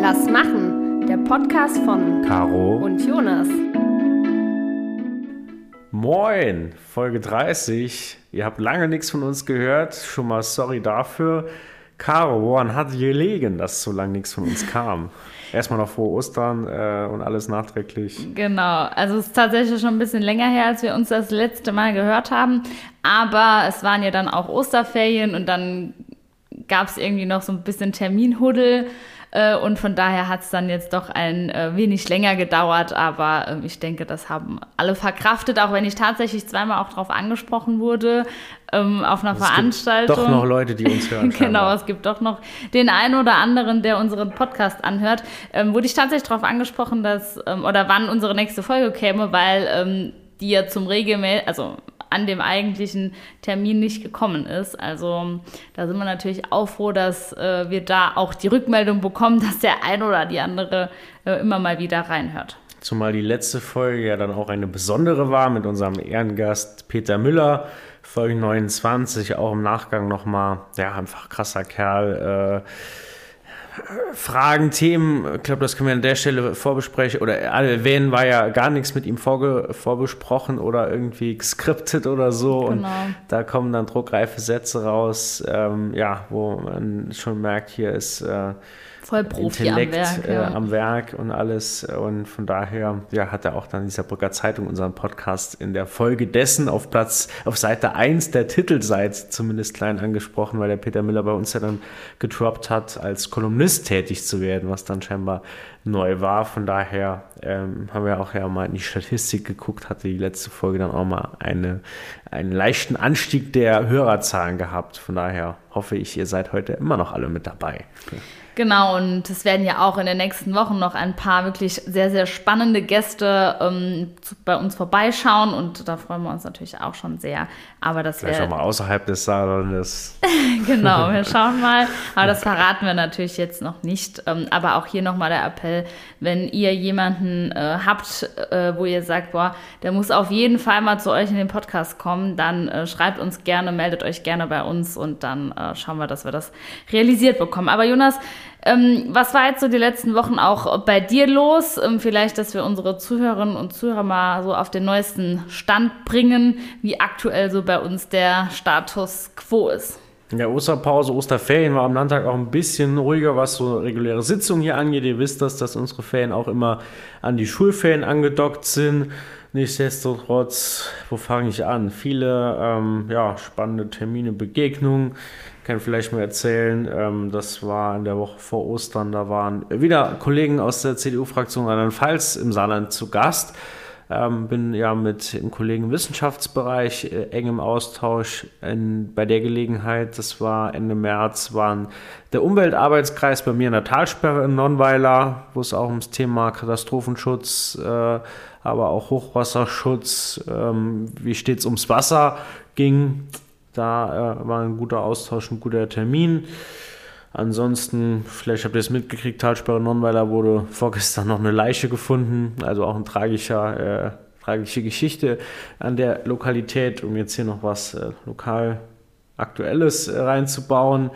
Das Machen, der Podcast von Caro und Jonas. Moin, Folge 30. Ihr habt lange nichts von uns gehört. Schon mal sorry dafür. Caro, woran hat gelegen, dass so lange nichts von uns kam? Erstmal noch frohe Ostern und alles nachträglich. Genau, also es ist tatsächlich schon ein bisschen länger her, als wir uns das letzte Mal gehört haben. Aber es waren ja dann auch Osterferien und dann gab es irgendwie noch so ein bisschen Terminhuddel. Und von daher hat es dann jetzt doch ein wenig länger gedauert, aber ich denke, das haben alle verkraftet, auch wenn ich tatsächlich zweimal auch darauf angesprochen wurde, auf einer Veranstaltung. Es gibt doch noch Leute, die uns hören. Genau, es gibt doch noch den einen oder anderen, der unseren Podcast anhört. Wurde ich tatsächlich darauf angesprochen, dass, oder wann unsere nächste Folge käme, weil die ja also an dem eigentlichen Termin nicht gekommen ist. Also da sind wir natürlich auch froh, dass wir da auch die Rückmeldung bekommen, dass der ein oder die andere immer mal wieder reinhört. Zumal die letzte Folge ja dann auch eine besondere war mit unserem Ehrengast Peter Müller, Folge 29, auch im Nachgang nochmal, ja, einfach krasser Kerl, Fragen, Themen, ich glaube, das können wir an der Stelle vorbesprechen oder erwähnen, war ja gar nichts mit ihm vorbesprochen oder irgendwie geskriptet oder so. Genau. Und da kommen dann druckreife Sätze raus, wo man schon merkt, hier ist voll Profi Intellekt am Werk und alles. Und von daher hat er auch dann in dieser Brücker Zeitung unseren Podcast in der Folge dessen auf Seite 1 der Titelseite zumindest klein angesprochen, weil der Peter Müller bei uns ja dann getroppt hat, als Kolumnist tätig zu werden, was dann scheinbar neu war. Von daher haben wir auch ja mal in die Statistik geguckt, hatte die letzte Folge dann auch mal einen leichten Anstieg der Hörerzahlen gehabt. Von daher hoffe ich, ihr seid heute immer noch alle mit dabei. Genau, und es werden ja auch in den nächsten Wochen noch ein paar wirklich sehr, sehr spannende Gäste bei uns vorbeischauen und da freuen wir uns natürlich auch schon sehr. Aber das vielleicht auch mal außerhalb des Saarlandes. Genau, wir schauen mal. Aber das verraten wir natürlich jetzt noch nicht. Aber auch hier nochmal der Appell, wenn ihr jemanden habt, wo ihr sagt, boah, der muss auf jeden Fall mal zu euch in den Podcast kommen, dann schreibt uns gerne, meldet euch gerne bei uns und dann schauen wir, dass wir das realisiert bekommen. Aber Jonas, was war jetzt so die letzten Wochen auch bei dir los? Vielleicht, dass wir unsere Zuhörerinnen und Zuhörer mal so auf den neuesten Stand bringen, wie aktuell so bei uns der Status quo ist. Ja, Osterpause, Osterferien war am Landtag auch ein bisschen ruhiger, was so reguläre Sitzungen hier angeht. Ihr wisst dass unsere Ferien auch immer an die Schulferien angedockt sind. Nichtsdestotrotz, wo fange ich an? Viele spannende Termine, Begegnungen. Ich kann vielleicht mal erzählen, das war in der Woche vor Ostern, da waren wieder Kollegen aus der CDU-Fraktion Rheinland-Pfalz im Saarland zu Gast. Bin ja mit dem Kollegen im Wissenschaftsbereich eng im Austausch. Bei der Gelegenheit, das war Ende März, waren der Umweltarbeitskreis bei mir in der Talsperre in Nonnweiler, wo es auch ums Thema Katastrophenschutz, aber auch Hochwasserschutz, wie steht es ums Wasser ging. Da war ein guter Austausch, ein guter Termin. Ansonsten, vielleicht habt ihr es mitgekriegt, Talsperre Nonnweiler wurde vorgestern noch eine Leiche gefunden, also auch eine tragische Geschichte an der Lokalität, um jetzt hier noch was lokal Aktuelles reinzubauen.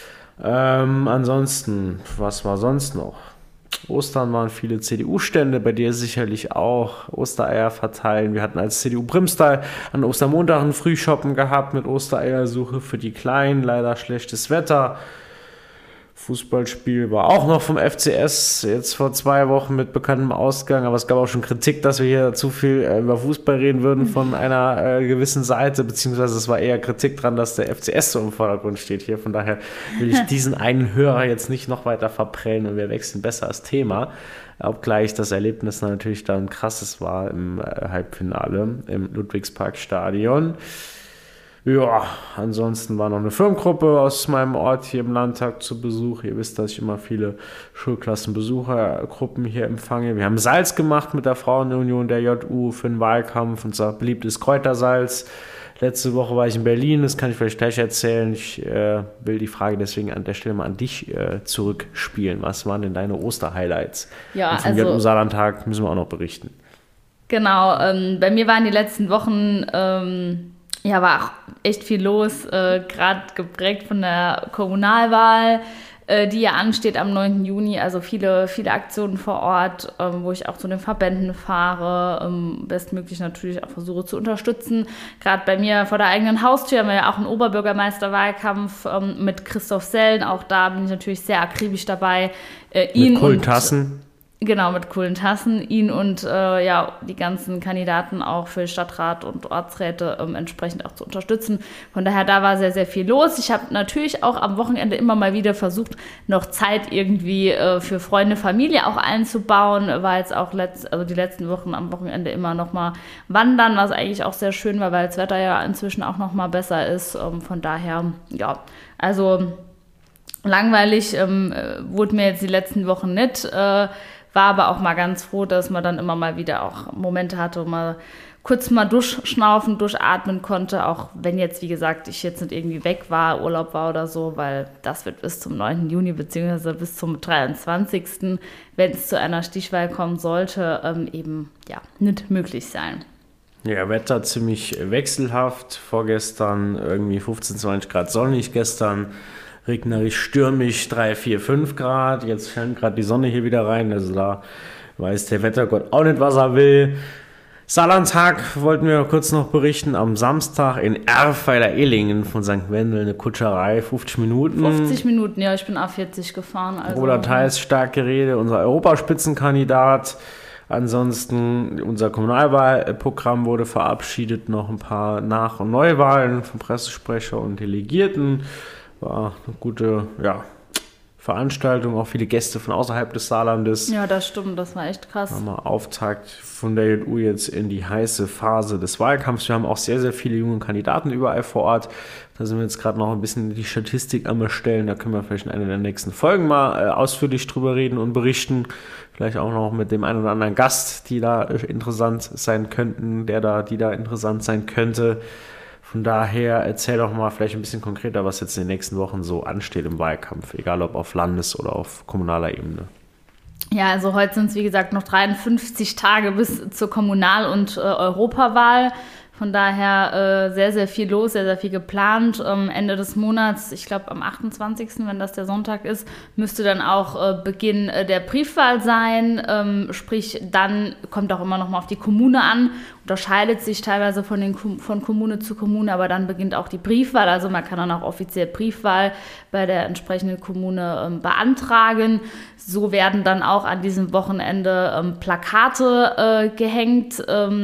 Ansonsten, was war sonst noch? Ostern waren viele CDU-Stände, bei dir sicherlich auch Ostereier verteilen. Wir hatten als CDU Primstal an Ostermontag ein Frühshoppen gehabt mit Ostereiersuche für die Kleinen, leider schlechtes Wetter. Fußballspiel war auch noch vom FCS, jetzt vor 2 Wochen mit bekanntem Ausgang, aber es gab auch schon Kritik, dass wir hier zu viel über Fußball reden würden von einer gewissen Seite, beziehungsweise es war eher Kritik dran, dass der FCS so im Vordergrund steht hier, von daher will ich diesen einen Hörer jetzt nicht noch weiter verprellen und wir wechseln besser das Thema, obgleich das Erlebnis natürlich dann krasses war im Halbfinale im Ludwigsparkstadion. Ja, ansonsten war noch eine Firmengruppe aus meinem Ort hier im Landtag zu Besuch. Ihr wisst, dass ich immer viele Schulklassenbesuchergruppen hier empfange. Wir haben Salz gemacht mit der Frauenunion der JU für den Wahlkampf, unser beliebtes Kräutersalz. Letzte Woche war ich in Berlin, das kann ich vielleicht gleich erzählen. Ich will die Frage deswegen an der Stelle mal an dich zurückspielen. Was waren denn deine Osterhighlights? Ja, und vom JU-Saarlandtag müssen wir auch noch berichten. Genau, bei mir waren die letzten Wochen... war auch echt viel los, gerade geprägt von der Kommunalwahl. die ja ansteht am 9. Juni. Also viele, viele Aktionen vor Ort, wo ich auch zu den Verbänden fahre, bestmöglich natürlich auch versuche zu unterstützen. Gerade bei mir vor der eigenen Haustür haben wir ja auch einen Oberbürgermeisterwahlkampf mit Christoph Sellen. Auch da bin ich natürlich sehr akribisch dabei. Mit coolen Tassen. Genau, mit coolen Tassen, ihn und die ganzen Kandidaten auch für Stadtrat und Ortsräte entsprechend auch zu unterstützen. Von daher, da war sehr, sehr viel los. Ich habe natürlich auch am Wochenende immer mal wieder versucht, noch Zeit irgendwie für Freunde, Familie auch einzubauen. War jetzt auch die letzten Wochen am Wochenende immer noch mal wandern, was eigentlich auch sehr schön war, weil das Wetter ja inzwischen auch noch mal besser ist. Von daher, ja, also langweilig wurde mir jetzt die letzten Wochen nicht. War aber auch mal ganz froh, dass man dann immer mal wieder auch Momente hatte, wo man kurz mal durchschnaufen, durchatmen konnte, auch wenn jetzt, wie gesagt, ich jetzt nicht irgendwie weg war, Urlaub war oder so, weil das wird bis zum 9. Juni bzw. bis zum 23., wenn es zu einer Stichwahl kommen sollte, eben nicht möglich sein. Ja, Wetter ziemlich wechselhaft. Vorgestern irgendwie 15, 20 Grad sonnig, gestern regnerisch, stürmisch, 3, 4, 5 Grad. Jetzt scheint gerade die Sonne hier wieder rein. Also da weiß der Wettergott auch nicht, was er will. Saarlandtag wollten wir kurz noch berichten. Am Samstag in Erfweiler-Ehlingen von St. Wendel eine Kutscherei, 50 Minuten. 50 Minuten, ja, ich bin A40 gefahren. Also, Robert Theis, starke Rede, unser Europaspitzenkandidat. Ansonsten, unser Kommunalwahlprogramm wurde verabschiedet. Noch ein paar Nach- und Neuwahlen von Pressesprecher und Delegierten. War eine gute Veranstaltung, auch viele Gäste von außerhalb des Saarlandes. Ja, das stimmt, das war echt krass. Haben wir Auftakt von der JU jetzt in die heiße Phase des Wahlkampfs. Wir haben auch sehr, sehr viele junge Kandidaten überall vor Ort. Da sind wir jetzt gerade noch ein bisschen die Statistik am Erstellen. Da können wir vielleicht in einer der nächsten Folgen mal ausführlich drüber reden und berichten. Vielleicht auch noch mit dem einen oder anderen Gast, die da interessant sein könnten, die da interessant sein könnte. Von daher erzähl doch mal vielleicht ein bisschen konkreter, was jetzt in den nächsten Wochen so ansteht im Wahlkampf, egal ob auf Landes- oder auf kommunaler Ebene. Ja, also heute sind es, wie gesagt, noch 53 Tage bis zur Kommunal- und Europawahl. Von daher sehr, sehr viel los, sehr, sehr viel geplant. Ende des Monats, ich glaube am 28., wenn das der Sonntag ist, müsste dann auch Beginn der Briefwahl sein. Sprich, dann kommt auch immer noch mal auf die Kommune an. Unterscheidet sich teilweise von Kommune zu Kommune, aber dann beginnt auch die Briefwahl. Also man kann dann auch offiziell Briefwahl bei der entsprechenden Kommune beantragen. So werden dann auch an diesem Wochenende Plakate gehängt.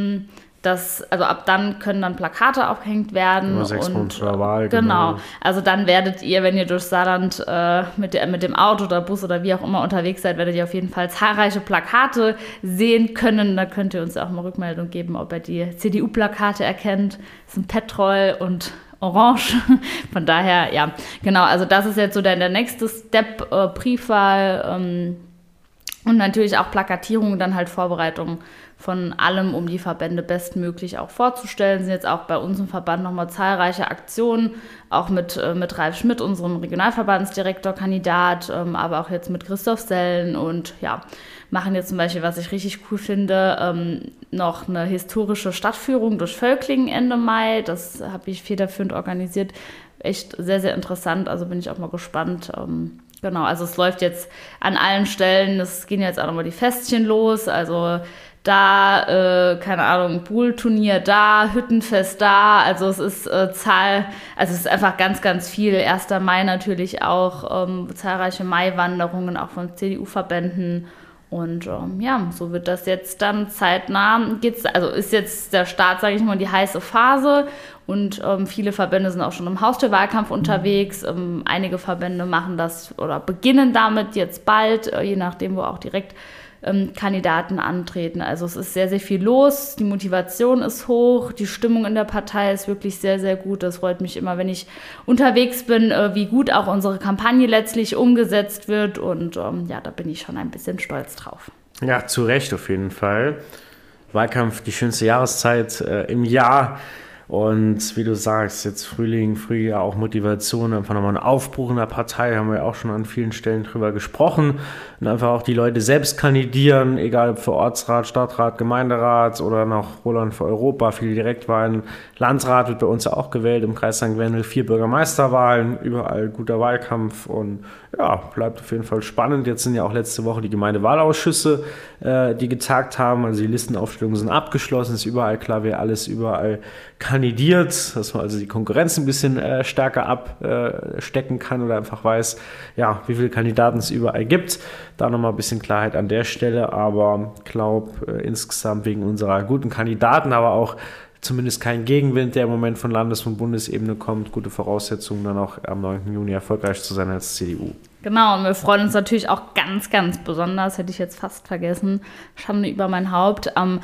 Also ab dann können dann Plakate aufgehängt werden. Über 6 Monate vor der Wahl. Genau. Also dann werdet ihr, wenn ihr durch Saarland mit dem Auto oder Bus oder wie auch immer unterwegs seid, werdet ihr auf jeden Fall zahlreiche Plakate sehen können. Da könnt ihr uns auch mal Rückmeldung geben, ob ihr die CDU-Plakate erkennt. Das sind Petrol und Orange. Von daher, ja, genau. Also das ist jetzt so der nächste Step, Briefwahl und natürlich auch Plakatierung, dann halt Vorbereitung von allem, um die Verbände bestmöglich auch vorzustellen. Sind jetzt auch bei uns im Verband nochmal zahlreiche Aktionen, auch mit Ralf Schmidt, unserem Regionalverbandsdirektor-Kandidat, aber auch jetzt mit Christoph Sellen und ja, machen jetzt zum Beispiel, was ich richtig cool finde, noch eine historische Stadtführung durch Völklingen Ende Mai. Das habe ich federführend organisiert. Echt sehr, sehr interessant, also bin ich auch mal gespannt. Genau, also es läuft jetzt an allen Stellen, es gehen jetzt auch nochmal die Festchen los, also da, keine Ahnung, Poolturnier da, Hüttenfest da, also es ist es ist einfach ganz, ganz viel. 1. Mai natürlich auch, zahlreiche Maiwanderungen auch von CDU-Verbänden und so wird das jetzt dann zeitnah, ist jetzt der Start, sage ich mal, die heiße Phase und viele Verbände sind auch schon im Haustürwahlkampf unterwegs. Einige Verbände machen das oder beginnen damit jetzt bald, je nachdem, wo auch direkt Kandidaten antreten. Also es ist sehr, sehr viel los, die Motivation ist hoch, die Stimmung in der Partei ist wirklich sehr, sehr gut. Das freut mich immer, wenn ich unterwegs bin, wie gut auch unsere Kampagne letztlich umgesetzt wird und da bin ich schon ein bisschen stolz drauf. Ja, zu Recht auf jeden Fall. Wahlkampf, die schönste Jahreszeit im Jahr. Und wie du sagst, jetzt Frühling, Frühjahr, auch Motivation, einfach nochmal ein Aufbruch in der Partei, haben wir ja auch schon an vielen Stellen drüber gesprochen. Und einfach auch die Leute selbst kandidieren, egal ob für Ortsrat, Stadtrat, Gemeinderat oder noch Roland für Europa, viele Direktwahlen. Landrat wird bei uns ja auch gewählt, im Kreis St. Wendel 4 Bürgermeisterwahlen, überall guter Wahlkampf und bleibt auf jeden Fall spannend. Jetzt sind ja auch letzte Woche die Gemeindewahlausschüsse, die getagt haben. Also die Listenaufstellungen sind abgeschlossen, ist überall klar, wer alles überall kandidiert, dass man also die Konkurrenz ein bisschen stärker abstecken kann oder einfach weiß, ja, wie viele Kandidaten es überall gibt. Da nochmal ein bisschen Klarheit an der Stelle, aber ich glaube insgesamt wegen unserer guten Kandidaten, aber auch zumindest kein Gegenwind, der im Moment von Landes- und Bundesebene kommt. Gute Voraussetzungen, dann auch am 9. Juni erfolgreich zu sein als CDU. Genau, und wir freuen uns natürlich auch ganz, ganz besonders, hätte ich jetzt fast vergessen, Schande über mein Haupt. Am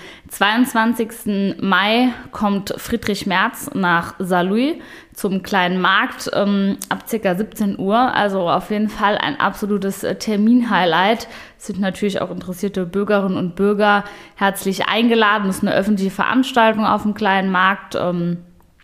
22. Mai kommt Friedrich Merz nach Saarlouis zum kleinen Markt ab ca. 17 Uhr. Also auf jeden Fall ein absolutes Terminhighlight. Es sind natürlich auch interessierte Bürgerinnen und Bürger herzlich eingeladen. Es ist eine öffentliche Veranstaltung auf dem kleinen Markt. Von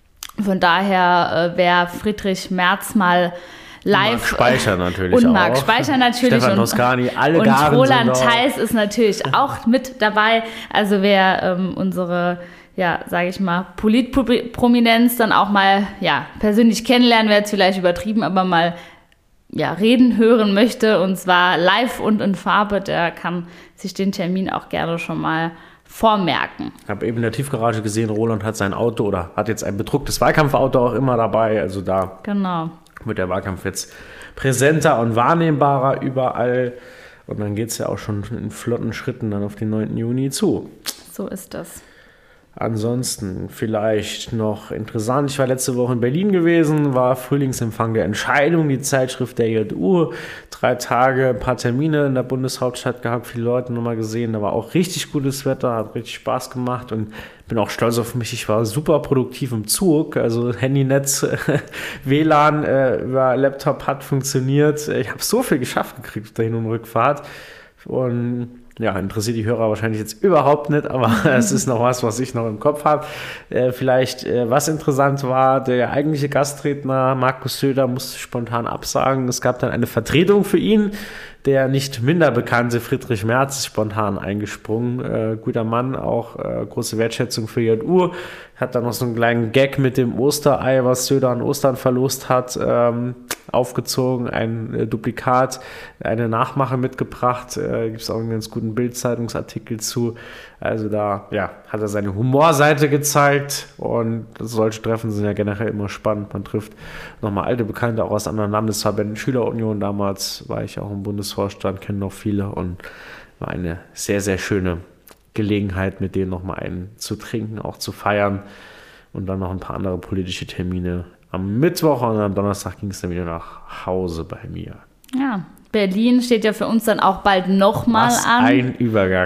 daher, wer Friedrich Merz mal live. Marc Speicher natürlich und auch. Marc Speicher natürlich. Stefan Toscani, alle und Garen Roland Theis ist natürlich auch mit dabei. Also wer unsere, ja, sage ich mal, Politprominenz dann auch mal persönlich kennenlernen, wäre jetzt vielleicht übertrieben, aber mal reden hören möchte, und zwar live und in Farbe, der kann sich den Termin auch gerne schon mal vormerken. Ich habe eben in der Tiefgarage gesehen, Roland hat sein Auto oder hat jetzt ein bedrucktes Wahlkampfauto auch immer dabei. Also da wird der Wahlkampf jetzt präsenter und wahrnehmbarer überall. Und dann geht es ja auch schon in flotten Schritten dann auf den 9. Juni zu. So ist das. Ansonsten vielleicht noch interessant, ich war letzte Woche in Berlin gewesen, war Frühlingsempfang der Entscheidung, die Zeitschrift der JU, 3 Tage, ein paar Termine in der Bundeshauptstadt gehabt, viele Leute nochmal gesehen, da war auch richtig gutes Wetter, hat richtig Spaß gemacht und bin auch stolz auf mich, ich war super produktiv im Zug, also Handynetz, WLAN über Laptop hat funktioniert, ich habe so viel geschafft gekriegt auf der Hin- und Rückfahrt und ja, interessiert die Hörer wahrscheinlich jetzt überhaupt nicht, aber es ist noch was ich noch im Kopf habe. Vielleicht, was interessant war, der eigentliche Gastredner Markus Söder musste spontan absagen. Es gab dann eine Vertretung für ihn. Der nicht minder bekannte Friedrich Merz ist spontan eingesprungen. Guter Mann, auch große Wertschätzung für JU. Hat dann noch so einen kleinen Gag mit dem Osterei, was Söder an Ostern verlost hat, aufgezogen. Ein Duplikat, eine Nachmache mitgebracht. Gibt es auch einen ganz guten Bild-Zeitungsartikel zu. Also da hat er seine Humorseite gezeigt. Und solche Treffen sind ja generell immer spannend. Man trifft nochmal alte Bekannte auch aus anderen Landesverbänden. Schülerunion damals war ich auch im Bundesvorstand, kennen noch viele. Und war eine sehr, sehr schöne Gelegenheit, mit denen nochmal einen zu trinken, auch zu feiern. Und dann noch ein paar andere politische Termine am Mittwoch, und am Donnerstag ging es dann wieder nach Hause bei mir. Ja, Berlin steht ja für uns dann auch bald nochmal an. Ein Übergang.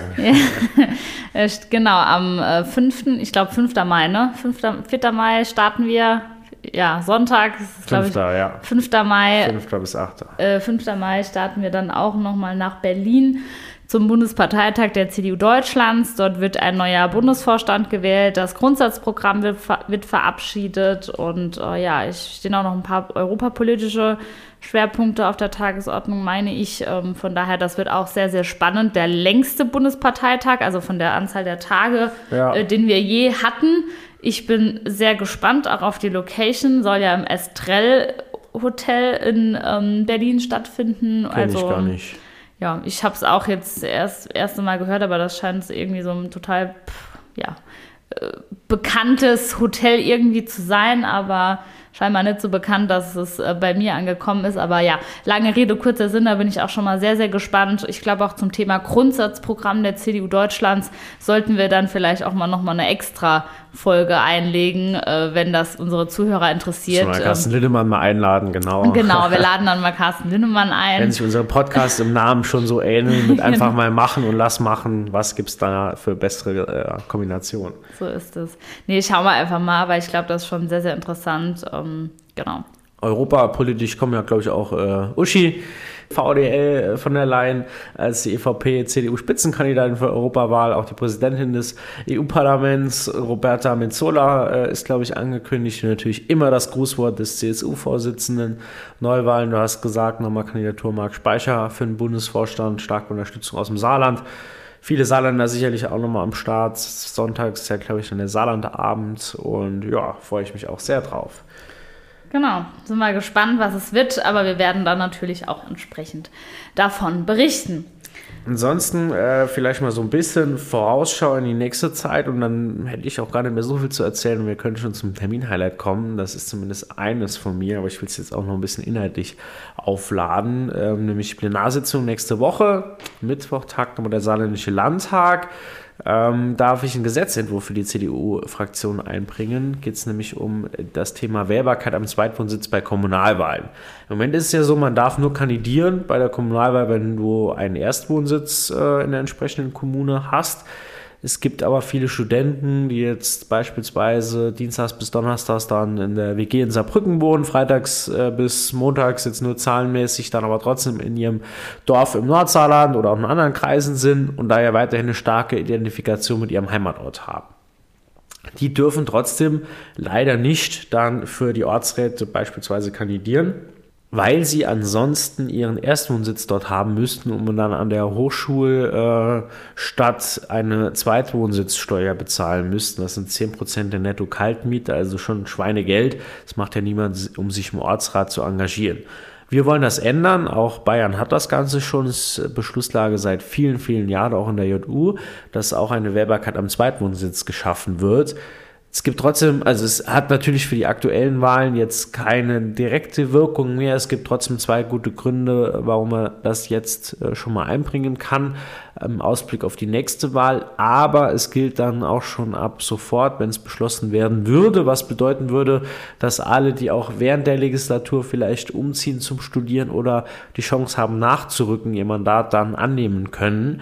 Ja. Genau, am 5. Mai, ne? 4. Mai starten wir. Ja, Sonntag, ist, 5. Ja. 5. Mai. 5. bis 8. 5. Mai starten wir dann auch nochmal nach Berlin zum Bundesparteitag der CDU Deutschlands. Dort wird ein neuer Bundesvorstand gewählt, das Grundsatzprogramm wird verabschiedet und es stehen auch noch ein paar europapolitische Schwerpunkte auf der Tagesordnung, meine ich. Von daher, das wird auch sehr, sehr spannend. Der längste Bundesparteitag, also von der Anzahl der Tage, den wir je hatten. Ich bin sehr gespannt auch auf die Location, soll ja im Estrell Hotel in Berlin stattfinden. Kenn ich gar nicht. Ja, ich habe es auch jetzt das erste Mal gehört, aber das scheint irgendwie so ein total bekanntes Hotel irgendwie zu sein, aber scheinbar nicht so bekannt, dass es bei mir angekommen ist. Aber ja, lange Rede, kurzer Sinn, da bin ich auch schon mal sehr, sehr gespannt. Ich glaube auch zum Thema Grundsatzprogramm der CDU Deutschlands sollten wir dann vielleicht auch mal nochmal eine extra Folge einlegen, wenn das unsere Zuhörer interessiert. Mal Carsten Linnemann mal einladen, genau. Genau, wir laden dann mal Carsten Linnemann ein. Wenn sich unsere Podcasts im Namen schon so ähneln, mit einfach mal machen und lass machen, was gibt es da für bessere Kombinationen? So ist es. Nee, schauen wir einfach mal, weil ich glaube, das ist schon sehr, sehr interessant. Genau. Europapolitisch kommen ja, glaube ich, auch Uschi, VDL von der Leyen als die EVP-CDU-Spitzenkandidatin für Europawahl, auch die Präsidentin des EU-Parlaments, Roberta Metsola, ist, glaube ich, angekündigt. Und natürlich immer das Grußwort des CSU-Vorsitzenden. Neuwahlen, du hast gesagt, nochmal Kandidatur Marc Speicher für den Bundesvorstand, starke Unterstützung aus dem Saarland. Viele Saarländer sicherlich auch nochmal am Start. Sonntags ist ja, glaube ich, dann der Saarlandabend und freue ich mich auch sehr drauf. Genau, sind wir gespannt, was es wird, aber wir werden dann natürlich auch entsprechend davon berichten. Ansonsten vielleicht mal so ein bisschen Vorausschau in die nächste Zeit und dann hätte ich auch gar nicht mehr so viel zu erzählen und wir können schon zum Termin-Highlight kommen. Das ist zumindest eines von mir, aber ich will es jetzt auch noch ein bisschen inhaltlich aufladen, nämlich die Plenarsitzung nächste Woche, Mittwoch tagt nochmal der Saarländische Landtag. Darf ich einen Gesetzentwurf für die CDU-Fraktion einbringen, geht es nämlich um das Thema Wählbarkeit am Zweitwohnsitz bei Kommunalwahlen. Im Moment ist es ja so, man darf nur kandidieren bei der Kommunalwahl, wenn du einen Erstwohnsitz in der entsprechenden Kommune hast. Es gibt aber viele Studenten, die jetzt beispielsweise dienstags bis donnerstags dann in der WG in Saarbrücken wohnen, freitags bis montags jetzt nur zahlenmäßig, dann aber trotzdem in ihrem Dorf im Nordsaarland oder auch in anderen Kreisen sind und daher weiterhin eine starke Identifikation mit ihrem Heimatort haben. Die dürfen trotzdem leider nicht dann für die Ortsräte beispielsweise kandidieren, weil sie ansonsten ihren Erstwohnsitz dort haben müssten und dann an der Hochschulstadt eine Zweitwohnsitzsteuer bezahlen müssten. Das sind 10% der Netto-Kaltmiete, also schon Schweinegeld. Das macht ja niemand, um sich im Ortsrat zu engagieren. Wir wollen das ändern. Auch Bayern hat das Ganze schon, ist Beschlusslage seit vielen, vielen Jahren, auch in der JU, dass auch eine Wählbarkeit am Zweitwohnsitz geschaffen wird. Es gibt trotzdem, also es hat natürlich für die aktuellen Wahlen jetzt keine direkte Wirkung mehr. Es gibt trotzdem 2 gute Gründe, warum man das jetzt schon mal einbringen kann, im Ausblick auf die nächste Wahl. Aber es gilt dann auch schon ab sofort, wenn es beschlossen werden würde, was bedeuten würde, dass alle, die auch während der Legislatur vielleicht umziehen zum Studieren oder die Chance haben nachzurücken, ihr Mandat dann annehmen können.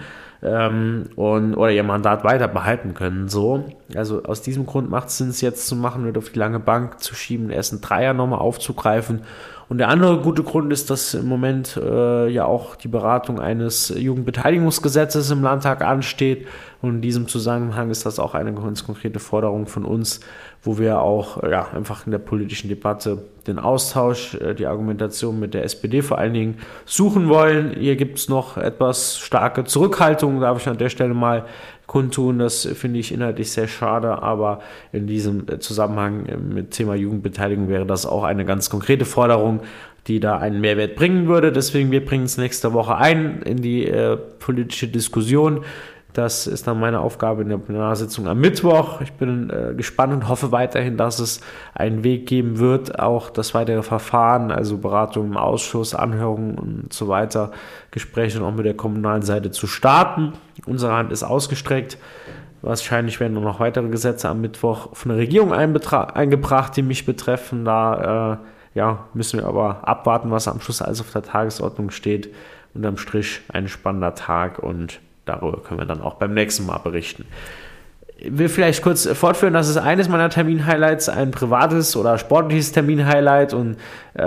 Oder ihr Mandat weiter behalten können. So. Also aus diesem Grund macht es Sinn, es jetzt zu machen und auf die lange Bank zu schieben, erst einen Dreier nochmal aufzugreifen. Und der andere gute Grund ist, dass im Moment ja auch die Beratung eines Jugendbeteiligungsgesetzes im Landtag ansteht. Und in diesem Zusammenhang ist das auch eine ganz konkrete Forderung von uns, wo wir auch einfach in der politischen Debatte den Austausch, die Argumentation mit der SPD vor allen Dingen suchen wollen. Hier gibt es noch etwas starke Zurückhaltung, darf ich an der Stelle mal kundtun. Das finde ich inhaltlich sehr schade, aber in diesem Zusammenhang mit Thema Jugendbeteiligung wäre das auch eine ganz konkrete Forderung, die da einen Mehrwert bringen würde. Deswegen, wir bringen es nächste Woche ein in die politische Diskussion. Das ist dann meine Aufgabe in der Plenarsitzung am Mittwoch. Ich bin gespannt und hoffe weiterhin, dass es einen Weg geben wird, auch das weitere Verfahren, also Beratung im Ausschuss, Anhörungen und so weiter, Gespräche auch mit der kommunalen Seite zu starten. Unsere Hand ist ausgestreckt. Wahrscheinlich werden noch weitere Gesetze am Mittwoch von der Regierung eingebracht, die mich betreffen. Da müssen wir aber abwarten, was am Schluss alles auf der Tagesordnung steht. Unterm Strich ein spannender Tag und darüber können wir dann auch beim nächsten Mal berichten. Ich will vielleicht kurz fortführen, das ist eines meiner Termin-Highlights, ein privates oder sportliches Termin-Highlight und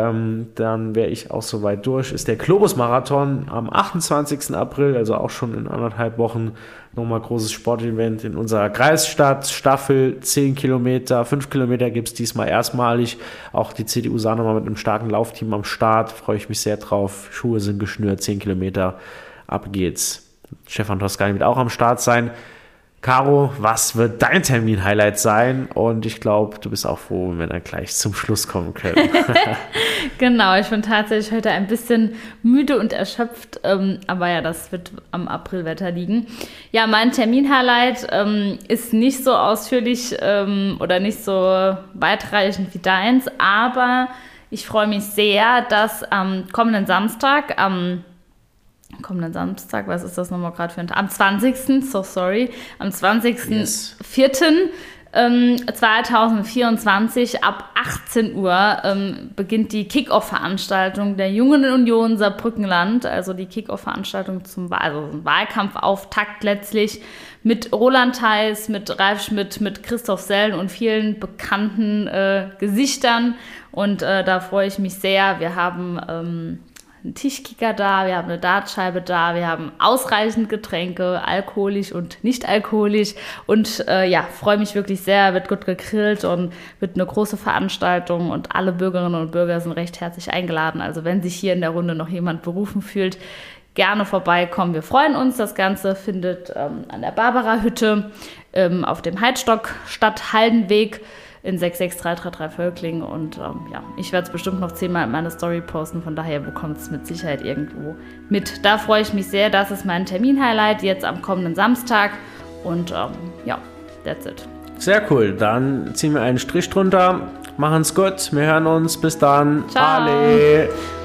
dann wäre ich auch soweit durch, ist der Globus-Marathon am 28. April, also auch schon in 1,5 Wochen, nochmal großes Sportevent in unserer Kreisstadt, Staffel, 10 Kilometer, 5 Kilometer gibt es diesmal erstmalig, auch die CDU sah nochmal mit einem starken Laufteam am Start, freue ich mich sehr drauf, Schuhe sind geschnürt, 10 Kilometer, ab geht's. Stefan Toscani wird auch am Start sein. Caro, was wird dein Termin-Highlight sein? Und ich glaube, du bist auch froh, wenn wir dann gleich zum Schluss kommen können. Genau, ich bin tatsächlich heute ein bisschen müde und erschöpft, aber ja, das wird am Aprilwetter liegen. Ja, mein Termin-Highlight ist nicht so ausführlich oder nicht so weitreichend wie deins, aber ich freue mich sehr, dass am kommenden Samstag, was ist das nochmal gerade für ein Tag? Am 20. Am 20.04. 2024 ab 18 Uhr beginnt die Kick-Off-Veranstaltung der Jungen Union Saarbrückenland, also die Kick-Off-Veranstaltung zum Wahlkampfauftakt letztlich mit Roland Theis, mit Ralf Schmidt, mit Christoph Sellen und vielen bekannten Gesichtern und da freue ich mich sehr. Wir haben einen Tischkicker da, wir haben eine Dartscheibe da, wir haben ausreichend Getränke, alkoholisch und nicht alkoholisch und freue mich wirklich sehr, wird gut gegrillt und wird eine große Veranstaltung und alle Bürgerinnen und Bürger sind recht herzlich eingeladen, also wenn sich hier in der Runde noch jemand berufen fühlt, gerne vorbeikommen, wir freuen uns, das Ganze findet an der Barbara-Hütte auf dem Heidstock Stadthaldenweg in 66333 Völklingen. Und ich werde es bestimmt noch 10-mal in meine Story posten. Von daher bekommt es mit Sicherheit irgendwo mit. Da freue ich mich sehr. Das ist mein Termin-Highlight jetzt am kommenden Samstag. Und that's it. Sehr cool. Dann ziehen wir einen Strich drunter. Machen's gut. Wir hören uns. Bis dann. Ciao. Ale.